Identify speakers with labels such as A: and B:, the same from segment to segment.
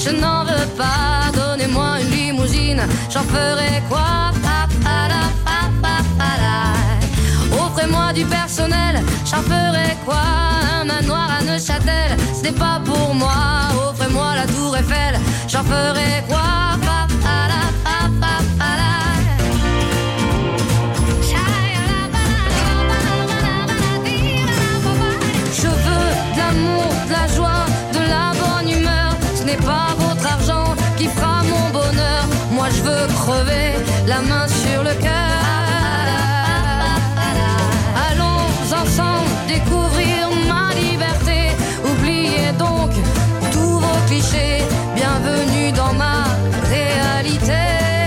A: je n'en veux pas. Donnez-moi une limousine, j'en ferai quoi? Offrez-moi du personnel, j'en ferai quoi? Un manoir à Neuchâtel, ce n'est pas pour moi. Offrez-moi la tour Eiffel, j'en ferai quoi? Je veux de l'amour, de la joie, de la bonne humeur. Ce n'est pas votre argent qui fera mon bonheur. Moi je veux crever, la main sur le cœur. Ensemble découvrir ma liberté. Oubliez donc tous vos clichés. Bienvenue dans ma réalité.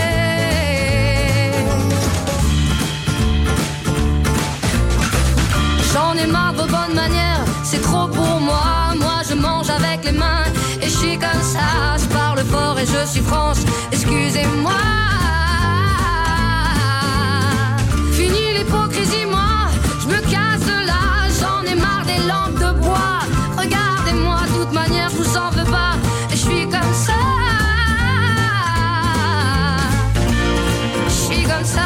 A: J'en ai marre de vos bonnes manières, c'est trop pour moi. Moi je mange avec les mains et je suis comme ça. Je parle fort et je suis franche, excusez-moi. Fini l'hypocrisie, moi je me casse de là, j'en ai marre des lampes de bois. Regardez-moi, de toute manière, je vous en veux pas. Et je suis comme ça. Je suis comme ça.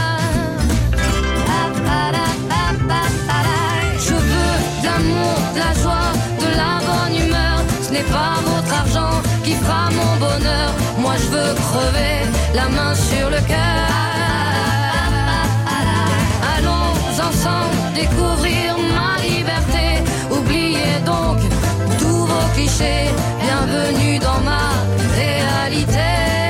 A: Je veux de l'amour, de la joie, de la bonne humeur. Ce n'est pas votre argent qui fera mon bonheur. Moi je veux crever, la main sur le cœur. Ensemble découvrir ma liberté. Oubliez donc tous vos clichés. Bienvenue dans ma réalité.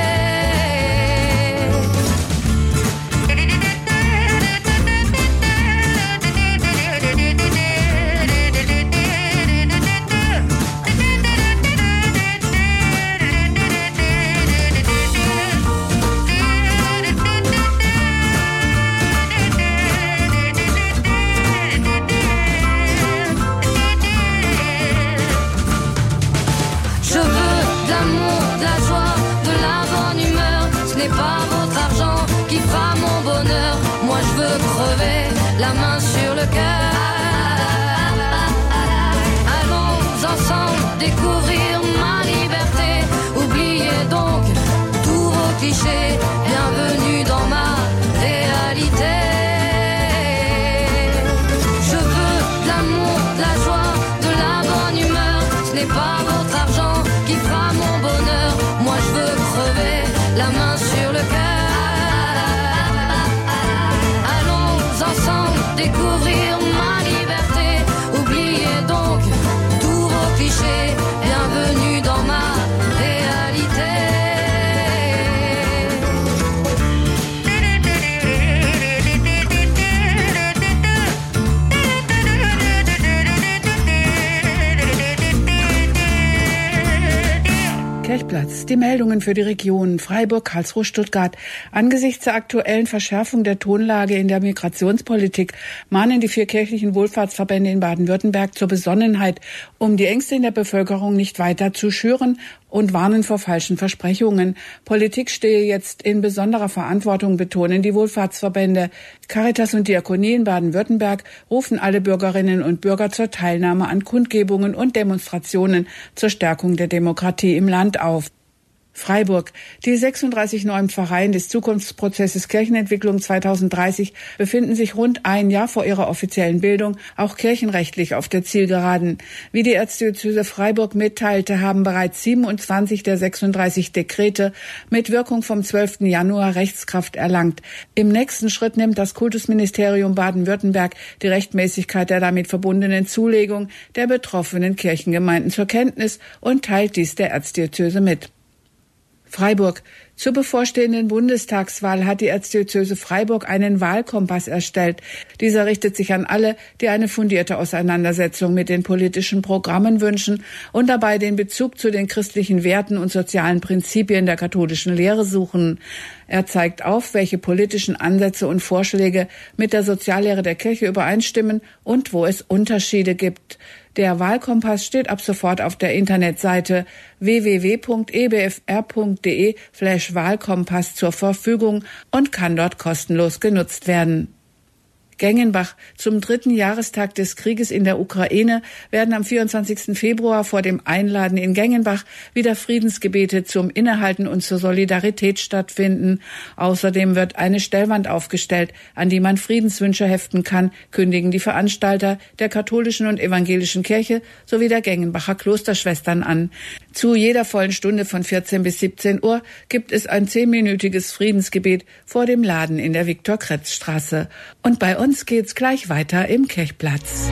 A: Pas votre argent qui fera mon bonheur. Moi je veux crever, la main sur le cœur. Allons ensemble découvrir ma liberté. Oubliez donc tous vos clichés. Bienvenue dans ma réalité. Je veux de l'amour, de la joie, de la bonne humeur. Ce n'est pas votre argent qui fera mon bonheur. Moi je veux crever, la main sur le cœur. Allons ensemble découvrir ma liberté. Oubliez donc tous vos clichés. Bienvenue dans ma réalité.
B: Kirchplatz. Die Meldungen für die Regionen Freiburg, Karlsruhe, Stuttgart. Angesichts der aktuellen Verschärfung der Tonlage in der Migrationspolitik mahnen die 4 kirchlichen Wohlfahrtsverbände in Baden-Württemberg zur Besonnenheit, um die Ängste in der Bevölkerung nicht weiter zu schüren, und warnen vor falschen Versprechungen. Politik stehe jetzt in besonderer Verantwortung, betonen die Wohlfahrtsverbände. Caritas und Diakonie in Baden-Württemberg rufen alle Bürgerinnen und Bürger zur Teilnahme an Kundgebungen und Demonstrationen zur Stärkung der Demokratie im Land auf. Freiburg. Die 36 neuen Pfarreien des Zukunftsprozesses Kirchenentwicklung 2030 befinden sich rund ein Jahr vor ihrer offiziellen Bildung auch kirchenrechtlich auf der Zielgeraden. Wie die Erzdiözese Freiburg mitteilte, haben bereits 27 der 36 Dekrete mit Wirkung vom 12. Januar Rechtskraft erlangt. Im nächsten Schritt nimmt das Kultusministerium Baden-Württemberg die Rechtmäßigkeit der damit verbundenen Zulegung der betroffenen Kirchengemeinden zur Kenntnis und teilt dies der Erzdiözese mit. Freiburg. Zur bevorstehenden Bundestagswahl hat die Erzdiözese Freiburg einen Wahlkompass erstellt. Dieser richtet sich an alle, die eine fundierte Auseinandersetzung mit den politischen Programmen wünschen und dabei den Bezug zu den christlichen Werten und sozialen Prinzipien der katholischen Lehre suchen. Er zeigt auf, welche politischen Ansätze und Vorschläge mit der Soziallehre der Kirche übereinstimmen und wo es Unterschiede gibt. Der Wahlkompass steht ab sofort auf der Internetseite www.ebfr.de/Wahlkompass zur Verfügung und kann dort kostenlos genutzt werden. Gengenbach. Zum 3. Jahrestag des Krieges in der Ukraine werden am 24. Februar vor dem Einladen in Gengenbach wieder Friedensgebete zum Innehalten und zur Solidarität stattfinden. Außerdem wird eine Stellwand aufgestellt, an die man Friedenswünsche heften kann, kündigen die Veranstalter der katholischen und evangelischen Kirche sowie der Gengenbacher Klosterschwestern an. Zu jeder vollen Stunde von 14 bis 17 Uhr gibt es ein 10-minütiges Friedensgebet vor dem Laden in der Viktor-Kretz-Straße. Und bei uns geht's gleich weiter im Kirchplatz.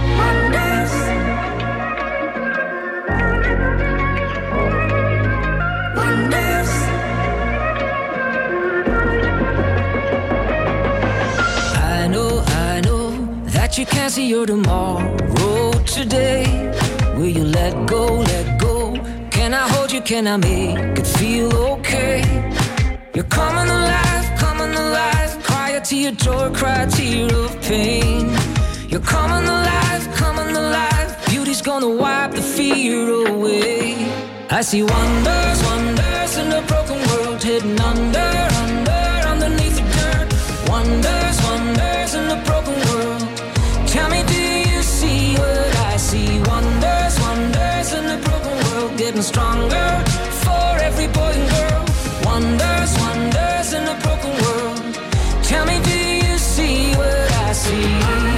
C: I know that you can't see your tomorrow today. Will you let go, let go? Can I hold you, can I make it feel okay? You're coming alive, cry a tear, joy, cry a tear of pain. You're coming alive, beauty's gonna wipe the fear away. I see wonders, wonders in a broken world, hidden underneath the dirt. Wonders, wonders in a broken world. Tell me, do you see what I see? Wonders, wonders in a broken world, getting stronger for every boy and girl. Wonders, wonders in a broken world. Tell me, do you see what I see?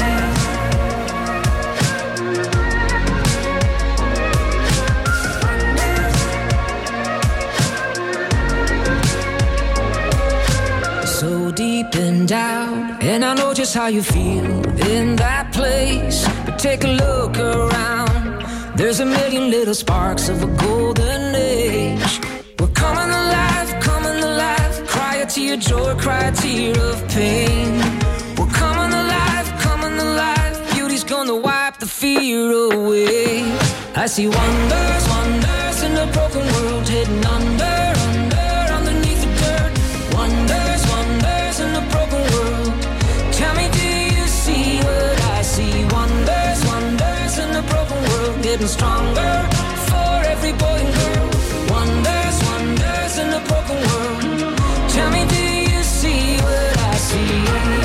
C: So deep in doubt, and I know just how you feel in that place. But take a look around, there's a million little sparks of a golden age. We're coming alive, cry a tear, joy, cry a tear of pain. We're coming alive, beauty's gonna wipe the fear away. I see wonders, wonders in a broken world, hidden underneath the dirt. Wonders, wonders in a broken world. Tell me, do you see what I see? Wonders, wonders in a broken world, getting stronger for every boy and girl. Wonders, wonders in a broken world. Tell me, do you see what I see?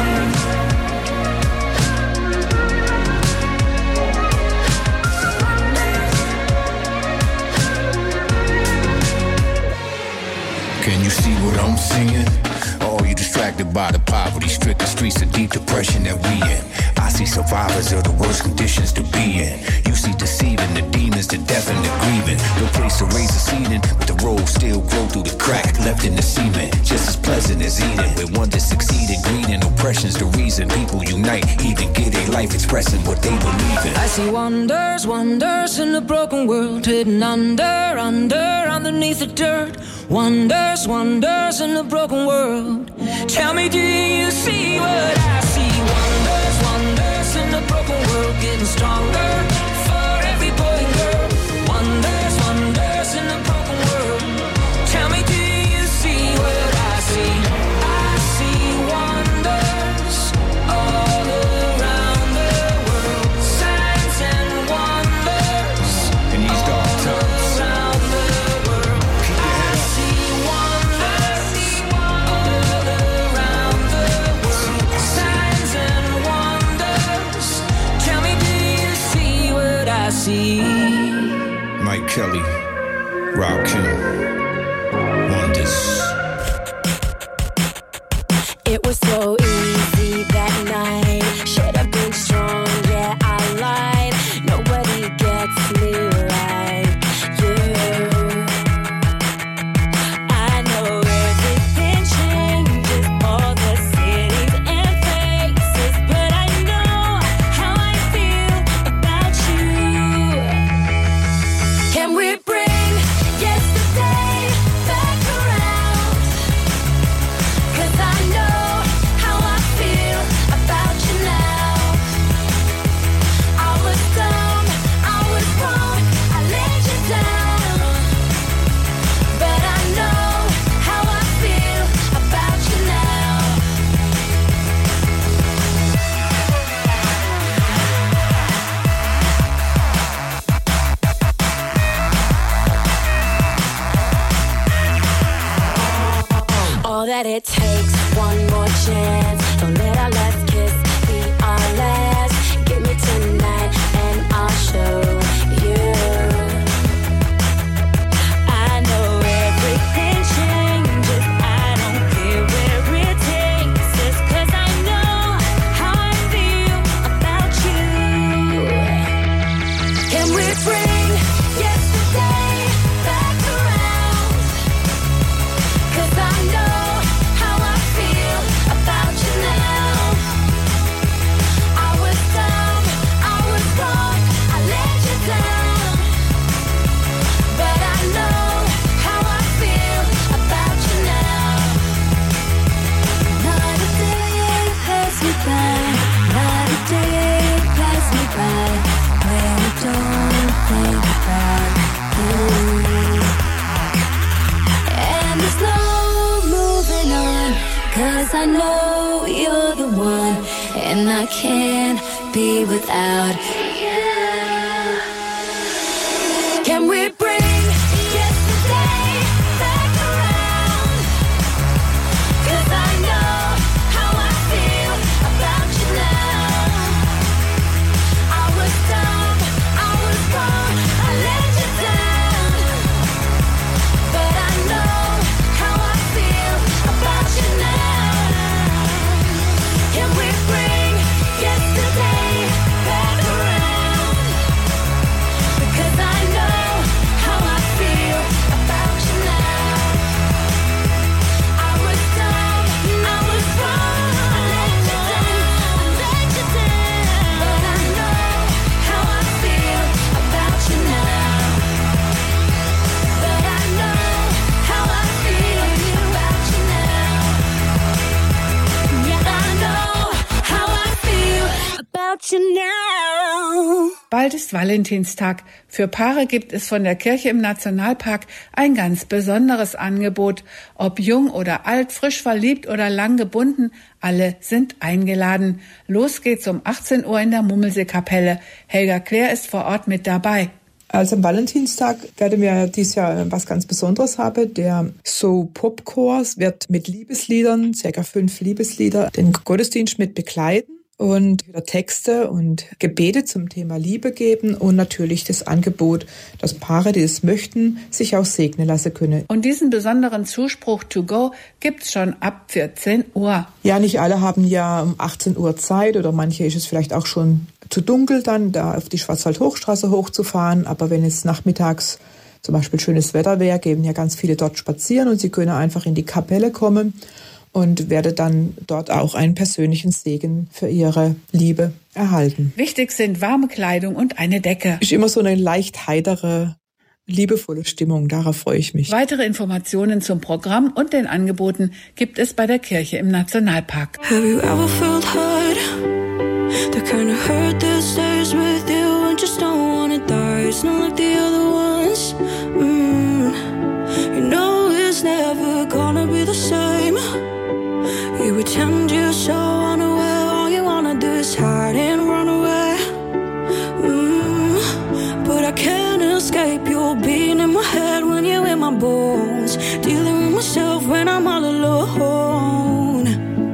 D: Can you see what I'm seeing? Or are you distracted by the poverty-stricken streets of deep depression that we in? I see survivors of the worst conditions to be in. You see deceiving the demons, the death and the grieving. No place to raise a seeding, but the road still grow through the crack left in the cement. Just as pleasant as eating. With one that succeeded, greed and oppression's the reason people unite. Even get a life expressing what they believe in.
C: I see wonders, wonders in a broken world, hidden underneath the dirt. Wonders, wonders in a broken world. Tell me, do you see what I see? Wonders, wonders in a broken world, getting stronger for every boy and girl. Wonders, wonders in a broken world. Tell me, do you see what I see? I see wonders all around the world. Signs and wonders
D: in these dark times. Mike Kelly, Rob Kim, Wonders.
E: It was so easy that night. Should have been strong, yeah, I lied. Nobody gets me like you. I know everything changes, all the cities and faces, but I know how I feel about you. Can we bring yesterday back around? 'Cause I know how I feel about you now. I was dumb, I was wrong, I let you down, but I know how I feel about you now. All that it takes, one more chance. Don't let our last kiss be our to you. I know everything changes, I don't care where it takes us, 'cause I know how I feel about you. Can we bring yesterday back around? 'Cause I know how I feel about you now. I was dumb, I was wrong, I let you down, but I know how I feel about you now. Not a day pass me by, not a day pass me by, when I don't think about you. And there's no moving on, 'cause I know you're the one, and I can't be without you. Can we bring yesterday back around? 'Cause I know how I feel about you now. I was dumb, I was wrong, I let you down, but I know how I feel about you now. Can we bring yesterday back around? Because I know how I feel about you now. I was dumb, I was wrong, I let you down, but I know how I feel about you now. But I know how I feel about you now. Yeah, I know how I feel about you now.
B: Bald ist Valentinstag. Für Paare gibt es von der Kirche im Nationalpark ein ganz besonderes Angebot. Ob jung oder alt, frisch verliebt oder lang gebunden, alle sind eingeladen. Los geht's um 18 Uhr in der Mummelseekapelle. Helga Claire ist vor Ort mit dabei.
F: Also am Valentinstag werden wir dieses Jahr was ganz Besonderes haben. Der So-Pop-Chor wird mit Liebesliedern, ca. 5 Liebeslieder, den Gottesdienst mit begleiten und wieder Texte und Gebete zum Thema Liebe geben und natürlich das Angebot, dass Paare, die es möchten, sich auch segnen lassen können.
B: Und diesen besonderen Zuspruch to go gibt's schon ab 14 Uhr.
F: Ja, nicht alle haben ja um 18 Uhr Zeit oder manche ist es vielleicht auch schon zu dunkel, dann da auf die Schwarzwald-Hochstraße hochzufahren. Aber wenn es nachmittags zum Beispiel schönes Wetter wäre, gehen ja ganz viele dort spazieren und sie können einfach in die Kapelle kommen und werde dann dort auch einen persönlichen Segen für ihre Liebe erhalten.
B: Wichtig sind warme Kleidung und eine Decke.
F: Ist immer so eine leicht heitere, liebevolle Stimmung, darauf freue ich mich.
B: Weitere Informationen zum Programm und den Angeboten gibt es bei der Kirche im Nationalpark.
E: Have you ever felt hurt? The kind of hurt that stays with you and just don't wanna die. It's not like the other ones. You know it's never gonna be the same. You pretend you're so unaware. All you wanna do is hide and run away. But I can't escape your being in my head when you're in my bones. Dealing with myself when I'm all alone.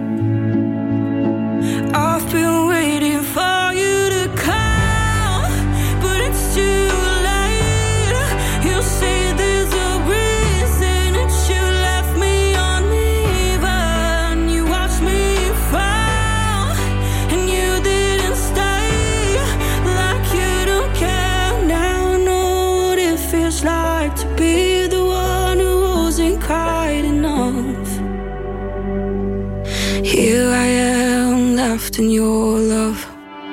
E: I've been waiting for you to call, but it's too late. You say there's a reason that you left me uneven. You watched me fall, and you didn't stay. Like you don't care now. I know what it feels like to be the one who wasn't quite enough. Here I am, left in your love.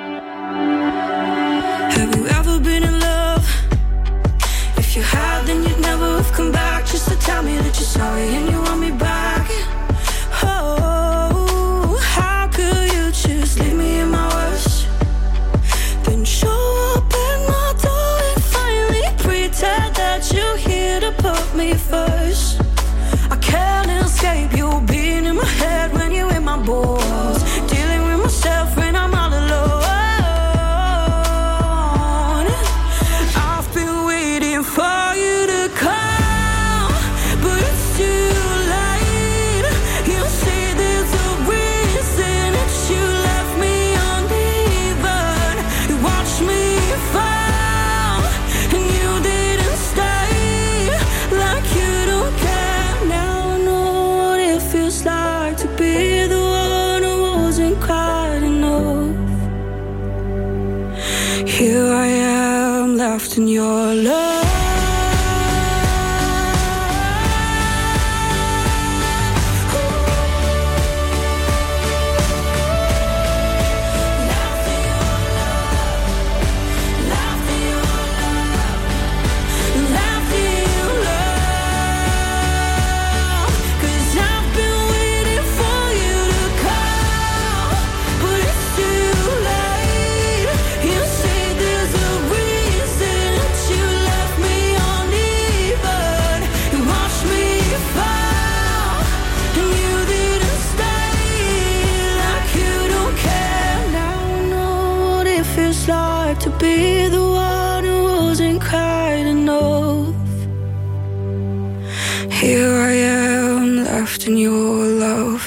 E: Have you ever been in love? If you have, then you'd never have come back just to tell me that you're sorry and you want me back. Oh, how could you just leave me in my worst? Then show up at my door and finally pretend that you're here to put me first. I can't escape you being in my head when you're in my bones. Dealing with myself when I'm all alone. left in your love. To be the one who wasn't kind enough. Here I am, left in your love.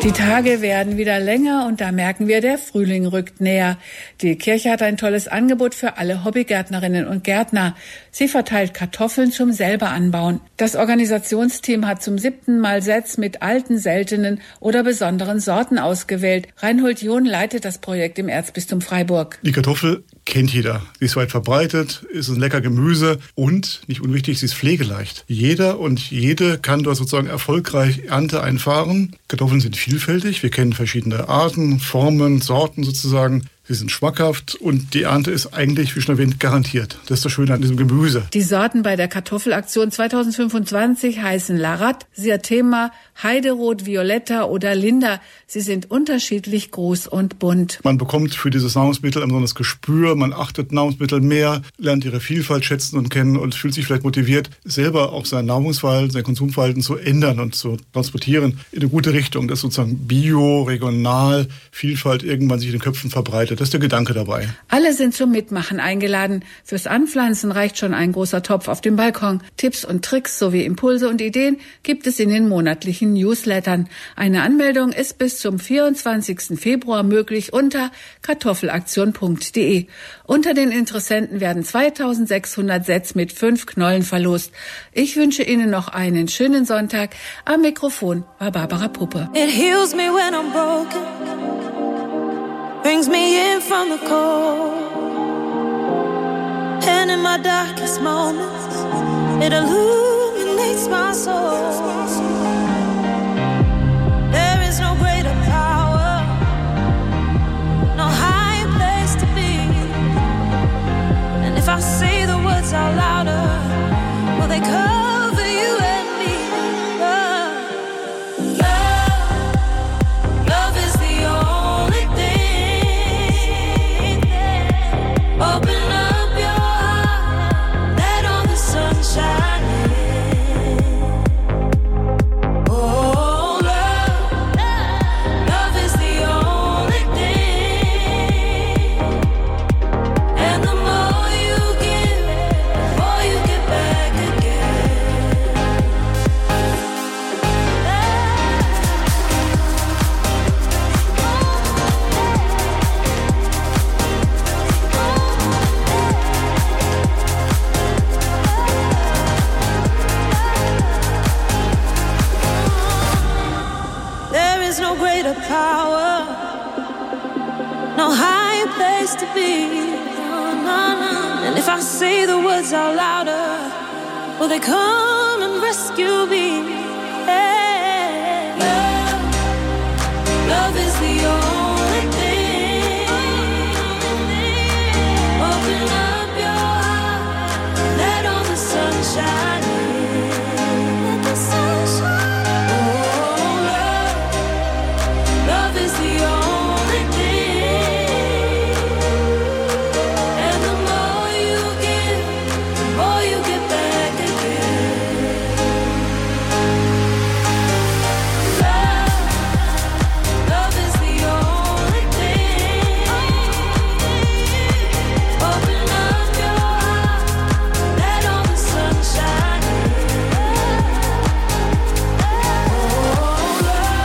B: Die Tage werden wieder länger und da merken wir, der Frühling rückt näher. Die Kirche hat ein tolles Angebot für alle Hobbygärtnerinnen und Gärtner. Sie verteilt Kartoffeln zum selber anbauen. Das Organisationsteam hat zum 7. Mal Sätze mit alten, seltenen oder besonderen Sorten ausgewählt. Reinhold John leitet das Projekt im Erzbistum Freiburg.
G: Die Kartoffel kennt jeder. Sie ist weit verbreitet, ist ein lecker Gemüse und, nicht unwichtig, sie ist pflegeleicht. Jeder und jede kann dort sozusagen erfolgreich Ernte einfahren. Kartoffeln sind vielfältig. Wir kennen verschiedene Arten, Formen, Sorten sozusagen. Sie sind schmackhaft und die Ernte ist eigentlich, wie schon erwähnt, garantiert. Das ist das Schöne an diesem Gemüse.
B: Die Sorten bei der Kartoffelaktion 2025 heißen Larat, Sirtema, Heiderot, Violetta oder Linda. Sie sind unterschiedlich groß und bunt.
G: Man bekommt für dieses Nahrungsmittel ein besonderes Gespür, man achtet Nahrungsmittel mehr, lernt ihre Vielfalt schätzen und kennen und fühlt sich vielleicht motiviert, selber auch sein Nahrungsverhalten, sein Konsumverhalten zu ändern und zu transportieren in eine gute Richtung, dass sozusagen Bio, regional, Vielfalt irgendwann sich in den Köpfen verbreitet. Das ist der Gedanke dabei.
B: Alle sind zum Mitmachen eingeladen. Fürs Anpflanzen reicht schon ein großer Topf auf dem Balkon. Tipps und Tricks sowie Impulse und Ideen gibt es in den monatlichen Newslettern. Eine Anmeldung ist bis zum 24. Februar möglich unter kartoffelaktion.de. Unter den Interessenten werden 2600 Sätze mit 5 Knollen verlost. Ich wünsche Ihnen noch einen schönen Sonntag. Am Mikrofon war Barbara Puppe.
E: It heals me when I'm broken, brings me in from the cold, and in my darkest moments, it illuminates my soul. There is no greater power, no higher place to be, and if I say the words out louder, will they cover you and me? Love is the only thing. Open up your heart, let all the sun shine in. Oh, love is the only thing. And the more you give, the more you get back again. There is no greater power, no higher place to be. And if I say the words out louder, will they come and rescue me? Hey. Love is the only thing. Open up your heart, let all the sun shine in. Let the sun shine. Oh, love is the only thing. And the more you give, the more you get back again. Love is the only thing. Open up your heart, let all the sun shine in. Oh,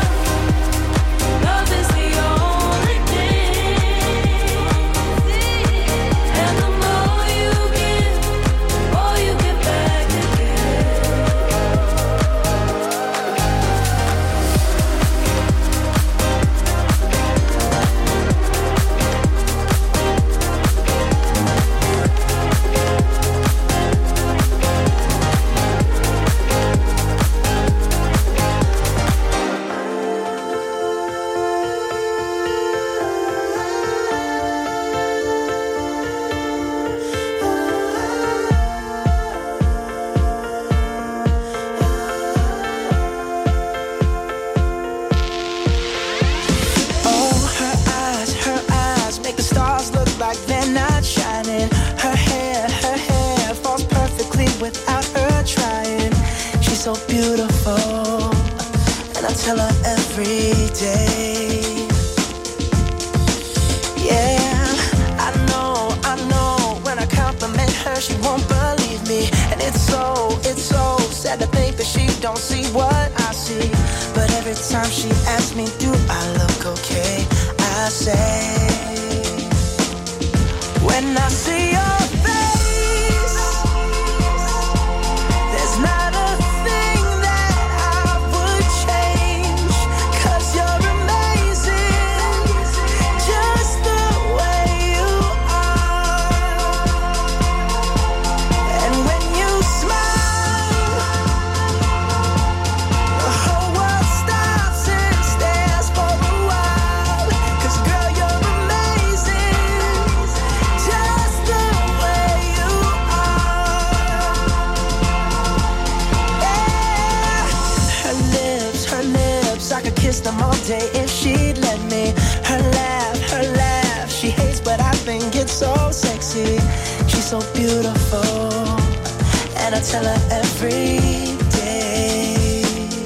E: love is the only thing. And the more you give, the more you get back again.
H: Oh, her eyes make the stars look like they're not shining. Her hair falls perfectly without her trying. She's so beautiful, and I tell her every day. Yeah, I know, when I compliment her, she won't believe me. And it's so sad to think that she don't see what I see. But every time she asks me, do at me. Her laugh, she hates but I think it's so sexy. She's so beautiful, and I tell her every day.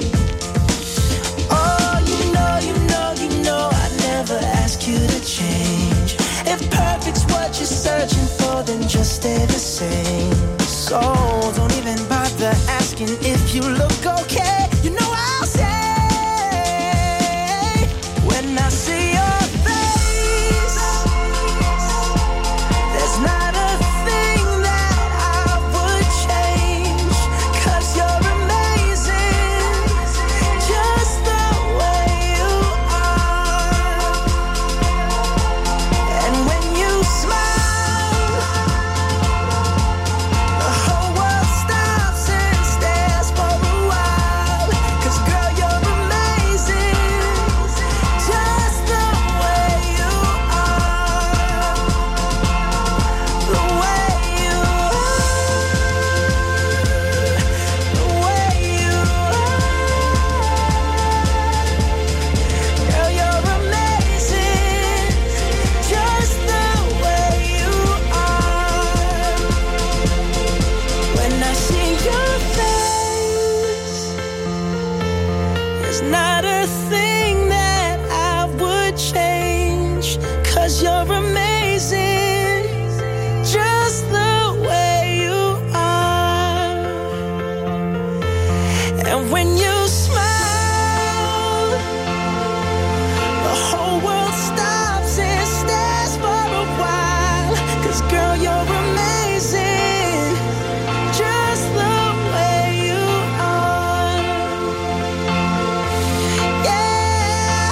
H: Oh, you know, I never ask you to change. If perfect's what you're searching for, then just stay the same. So don't even bother asking if you look okay. You know I'll say when I see your face, there's not a thing that I would change, 'cause you're amazing, just the way you are. And when you smile, the whole world stops and stares for a while. 'Cause girl, you're amazing, just the way you are. The way you are. The way you are. Girl, you're amazing, just the way you are. When I see your face, there's not a thing that I would change, 'cause you're amazing, just the way you are. And when you smile, the whole world stops and stares for a while. 'Cause girl, you're amazing, just the way you are. Yeah.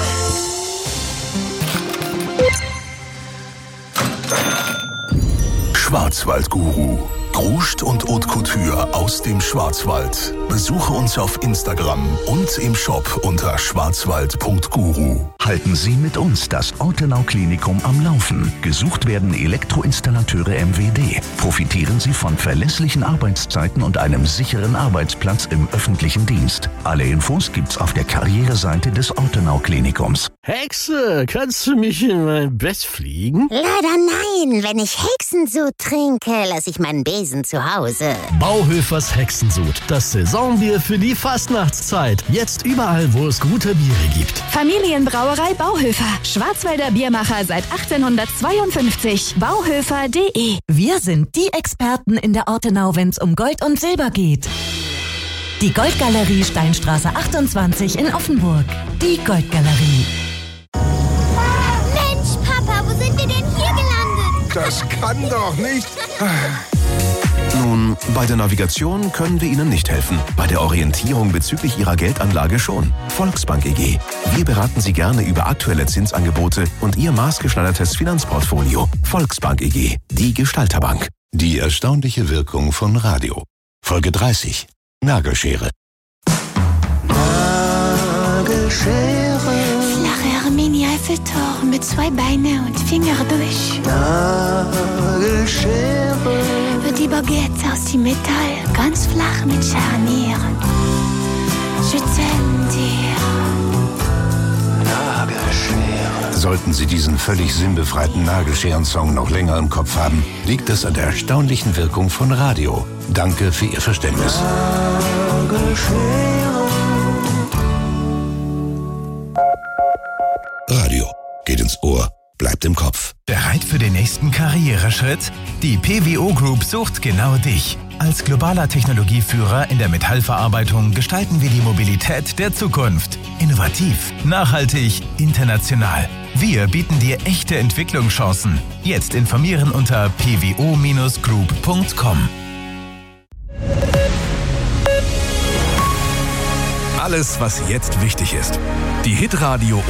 I: Schwarzwaldguru. Gruscht und Haute Couture aus dem Schwarzwald. Besuche uns auf Instagram und im Shop unter schwarzwald.guru.
J: Halten Sie mit uns das Ortenau Klinikum am Laufen. Gesucht werden Elektroinstallateure MWD. Profitieren Sie von verlässlichen Arbeitszeiten und einem sicheren Arbeitsplatz im öffentlichen Dienst. Alle Infos gibt's auf der Karriereseite des Ortenau Klinikums.
K: Hexe, kannst du mich in mein Bett fliegen?
L: Leider nein. Wenn ich Hexensud trinke, lasse ich meinen Besen zu Hause.
K: Bauhöfers Hexensud, das Saisonbier für die Fastnachtszeit. Jetzt überall, wo es gute Biere gibt.
M: Familienbrauerei Bauhöfer. Schwarzwälder Biermacher seit 1852. Bauhöfer.de.
N: Wir sind die Experten in der Ortenau, wenn's um Gold und Silber geht. Die Goldgalerie Steinstraße 28 in Offenburg. Die Goldgalerie.
L: Mensch, Papa, wo sind wir denn hier gelandet?
I: Das kann doch nicht. Nun, bei der Navigation können wir Ihnen nicht helfen. Bei der Orientierung bezüglich Ihrer Geldanlage schon. Volksbank EG. Wir beraten Sie gerne über aktuelle Zinsangebote und Ihr maßgeschneidertes Finanzportfolio. Volksbank EG. Die Gestalterbank. Die erstaunliche Wirkung von Radio. Folge 30. Nagelschere.
L: Nagelschere. Flache Mini-Eiffeltoren mit 2 Beinen und Finger durch.
H: Nagelschere.
L: Wird die Baguette aus dem Metall, ganz flach mit Scharnieren. Je t'aime dir.
I: Nagelschere. Sollten Sie diesen völlig sinnbefreiten Nagelscheren-Song noch länger im Kopf haben, liegt es an der erstaunlichen Wirkung von Radio. Danke für Ihr Verständnis. Radio geht ins Ohr, bleibt im Kopf.
O: Bereit für den nächsten Karriereschritt? Die PWO Group sucht genau dich. Als globaler Technologieführer in der Metallverarbeitung gestalten wir die Mobilität der Zukunft. Innovativ, nachhaltig, international. Wir bieten dir echte Entwicklungschancen. Jetzt informieren unter pwo-group.com.
P: Alles, was jetzt wichtig ist. Die Hitradio